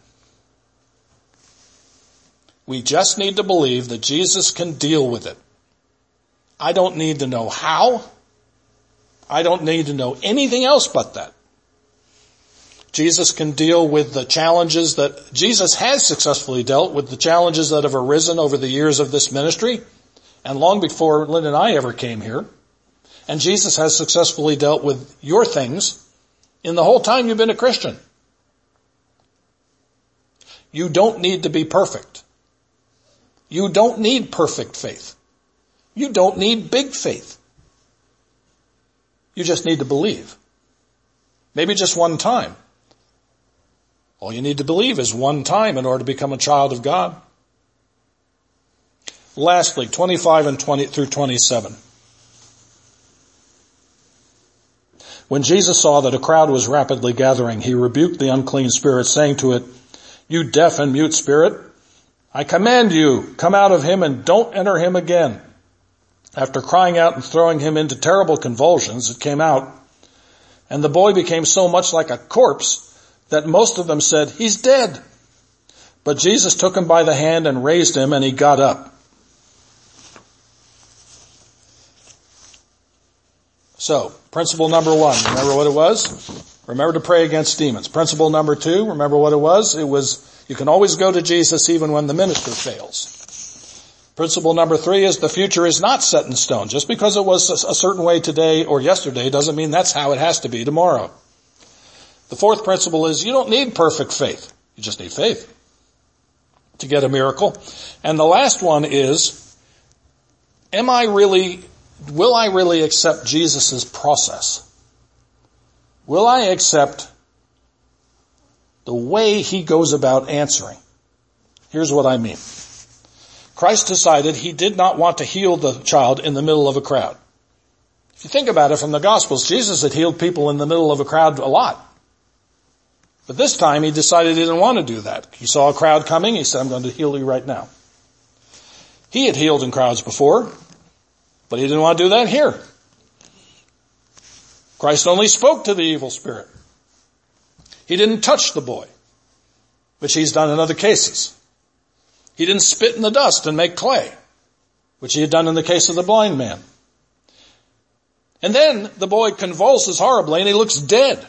We just need to believe that Jesus can deal with it. I don't need to know how. I don't need to know anything else but that. Jesus can deal with the challenges that Jesus has successfully dealt with, the challenges that have arisen over the years of this ministry and long before Lynn and I ever came here. And Jesus has successfully dealt with your things in the whole time you've been a Christian. You don't need to be perfect. You don't need perfect faith. You don't need big faith. You just need to believe. Maybe just one time. All you need to believe is one time in order to become a child of God. Lastly, 25 and 20 through 27. When Jesus saw that a crowd was rapidly gathering, he rebuked the unclean spirit, saying to it, "You deaf and mute spirit, I command you, come out of him and don't enter him again." After crying out and throwing him into terrible convulsions, it came out, and the boy became so much like a corpse that most of them said, "He's dead." But Jesus took him by the hand and raised him, and he got up. So, principle number 1, remember what it was? Remember to pray against demons. Principle number 2, remember what it was? It was, you can always go to Jesus even when the minister fails. Principle number 3 is the future is not set in stone. Just because it was a certain way today or yesterday doesn't mean that's how it has to be tomorrow. The fourth principle is you don't need perfect faith. You just need faith to get a miracle. And the last one is, will I really accept Jesus' process? Will I accept the way he goes about answering? Here's what I mean. Christ decided he did not want to heal the child in the middle of a crowd. If you think about it from the Gospels, Jesus had healed people in the middle of a crowd a lot. But this time he decided he didn't want to do that. He saw a crowd coming. He said, "I'm going to heal you right now." He had healed in crowds before, but he didn't want to do that here. Christ only spoke to the evil spirit. He didn't touch the boy, which he's done in other cases. He didn't spit in the dust and make clay, which he had done in the case of the blind man. And then the boy convulses horribly and he looks dead.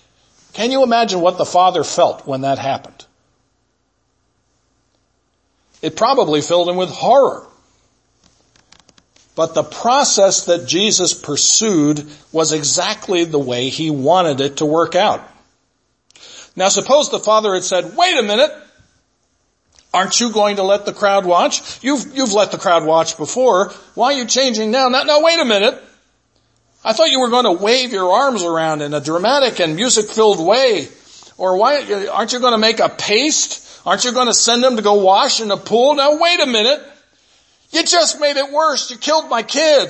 Can you imagine what the father felt when that happened? It probably filled him with horror. But the process that Jesus pursued was exactly the way he wanted it to work out. Now suppose the father had said, wait a minute, aren't you going to let the crowd watch? You've let the crowd watch before. Why are you changing now? No, wait a minute. I thought you were going to wave your arms around in a dramatic and music-filled way. Or aren't you going to make a paste? Aren't you going to send them to go wash in the pool? Now wait a minute. You just made it worse. You killed my kid.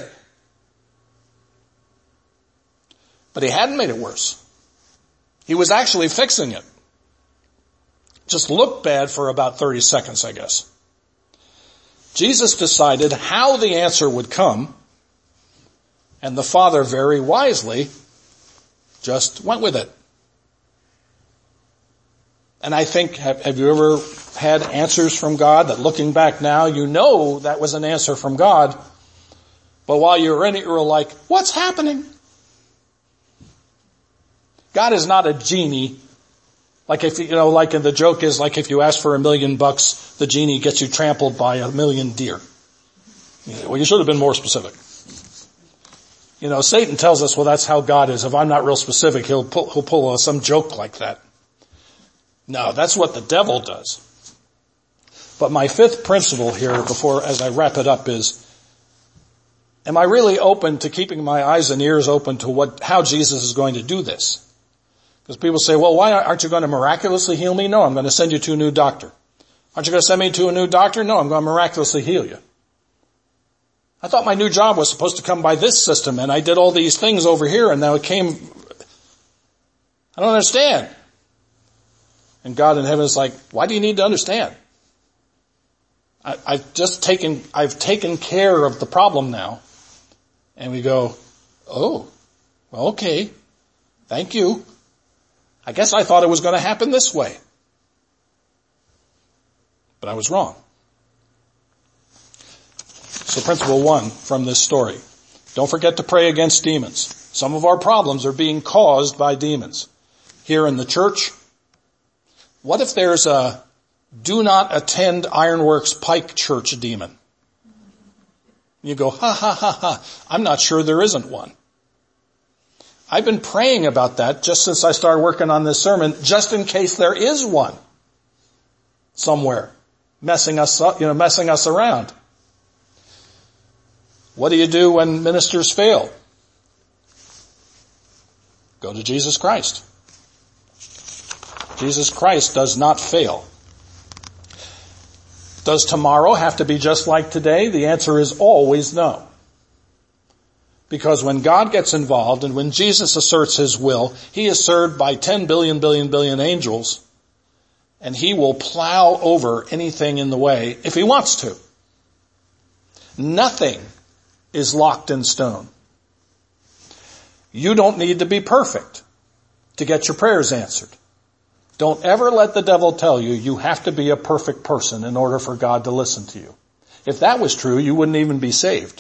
But he hadn't made it worse. He was actually fixing it. Just looked bad for about 30 seconds, I guess. Jesus decided how the answer would come, and the father very wisely just went with it. And I think, have you ever had answers from God that looking back now, you know that was an answer from God, but while you were in it, you were like, what's happening? God is not a genie. Like if, like the joke is like if you ask for $1 million, the genie gets you trampled by 1,000,000 deer. Well, you should have been more specific. Satan tells us, well, that's how God is. If I'm not real specific, he'll pull some joke like that. No, that's what the devil does. But my fifth principle here as I wrap it up is, am I really open to keeping my eyes and ears open to how Jesus is going to do this? Because people say, well, why aren't you going to miraculously heal me? No, I'm going to send you to a new doctor. Aren't you going to send me to a new doctor? No, I'm going to miraculously heal you. I thought my new job was supposed to come by this system, and I did all these things over here, and now it came. I don't understand. And God in heaven is like, why do you need to understand? I've taken care of the problem now. And we go, oh, well, okay. Thank you. I guess I thought it was going to happen this way. But I was wrong. So principle 1 from this story. Don't forget to pray against demons. Some of our problems are being caused by demons. Here in the church, what if there's a do not attend Ironworks Pike Church demon? You go, ha ha ha ha. I'm not sure there isn't one. I've been praying about that just since I started working on this sermon, just in case there is one somewhere messing us around. What do you do when ministers fail? Go to Jesus Christ. Jesus Christ does not fail. Does tomorrow have to be just like today? The answer is always no. Because when God gets involved and when Jesus asserts his will, he is served by 10 billion angels, and he will plow over anything in the way if he wants to. Nothing is locked in stone. You don't need to be perfect to get your prayers answered. Don't ever let the devil tell you you have to be a perfect person in order for God to listen to you. If that was true, you wouldn't even be saved.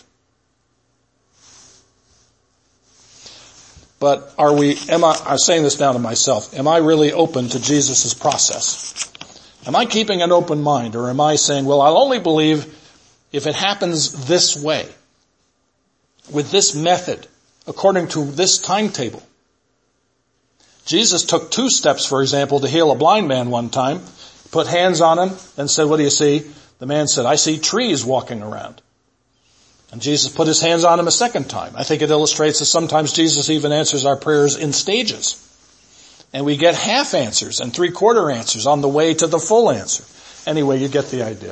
But I'm saying this now to myself, am I really open to Jesus' process? Am I keeping an open mind, or am I saying, well, I'll only believe if it happens this way, with this method, according to this timetable? Jesus took 2 steps, for example, to heal a blind man one time, put hands on him, and said, what do you see? The man said, I see trees walking around. And Jesus put his hands on him a second time. I think it illustrates that sometimes Jesus even answers our prayers in stages. And we get half answers and 3/4 answers on the way to the full answer. Anyway, you get the idea.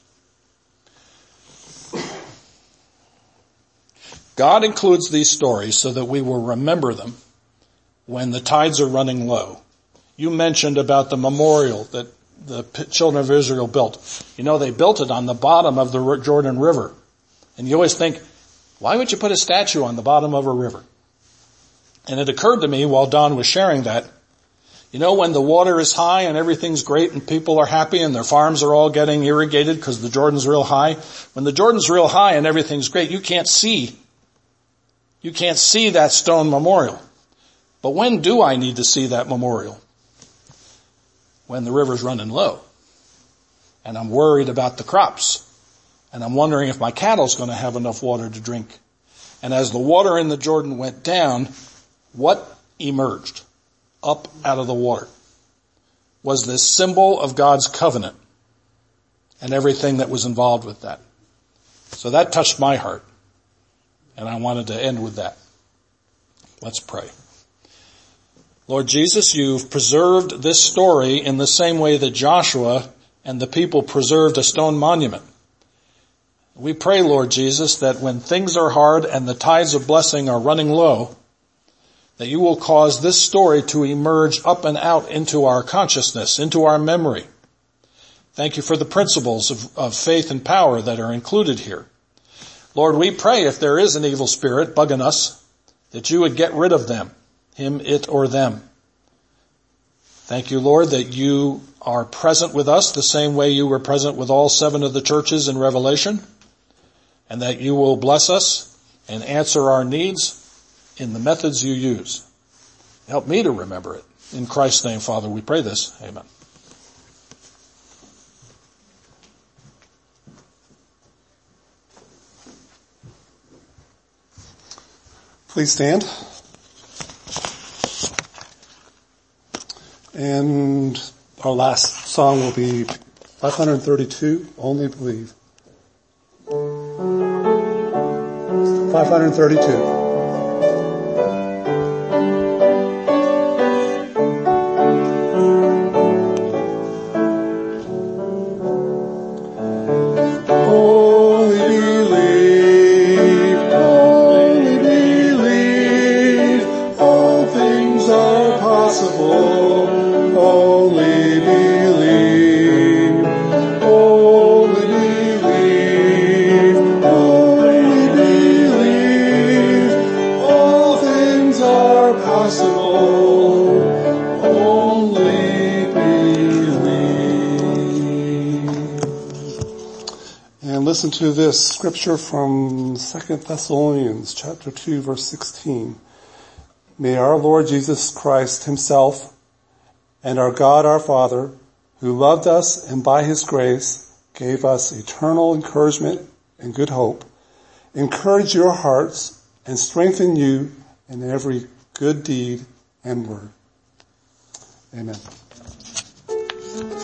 God includes these stories so that we will remember them when the tides are running low. You mentioned about the memorial that the children of Israel built. They built it on the bottom of the Jordan River. And you always think, why would you put a statue on the bottom of a river? And it occurred to me while Don was sharing that, when the water is high and everything's great and people are happy and their farms are all getting irrigated because the Jordan's real high, when the Jordan's real high and everything's great, you can't see that stone memorial. But when do I need to see that memorial? When the river's running low. and I'm worried about the crops, and I'm wondering if my cattle's going to have enough water to drink. And as the water in the Jordan went down, what emerged up out of the water was this symbol of God's covenant and everything that was involved with that. So that touched my heart, and I wanted to end with that. Let's pray. Lord Jesus, you've preserved this story in the same way that Joshua and the people preserved a stone monument. We pray, Lord Jesus, that when things are hard and the tides of blessing are running low, that you will cause this story to emerge up and out into our consciousness, into our memory. Thank you for the principles of faith and power that are included here. Lord, we pray if there is an evil spirit bugging us, that you would get rid of them, him, it, or them. Thank you, Lord, that you are present with us the same way you were present with all 7 of the churches in Revelation, and that you will bless us and answer our needs in the methods you use. Help me to remember it. In Christ's name, Father, we pray this. Amen. Please stand. And our last song will be 532, Only Believe. 532. Listen to this scripture from 2 Thessalonians chapter 2 verse 16. May our Lord Jesus Christ himself and our God our Father, who loved us and by his grace gave us eternal encouragement and good hope, encourage your hearts and strengthen you in every good deed and word. Amen.